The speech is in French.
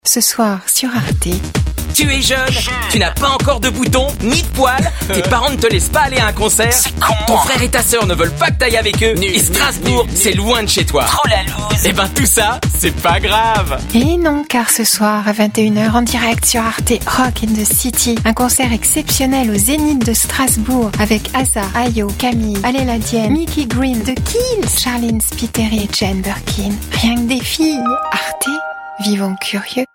Ce soir sur Arte. Tu es jeune, tu n'as pas encore de boutons, ni de poils, tes parents ne te laissent pas aller à un concert, ton frère et ta sœur ne veulent pas que t'ailles avec eux, et Strasbourg, c'est loin de chez toi. Trop la loose. Et ben tout ça, c'est pas grave. Et non, car ce soir à 21h en direct sur Arte, Rock in the City, un concert exceptionnel au Zénith de Strasbourg avec Asa, Ayo, Camille, Aléla Dienne, Mickey Green, The Kills, Charlene Spiteri et Jane Birkin. Rien que des filles. Arte, vivons curieux.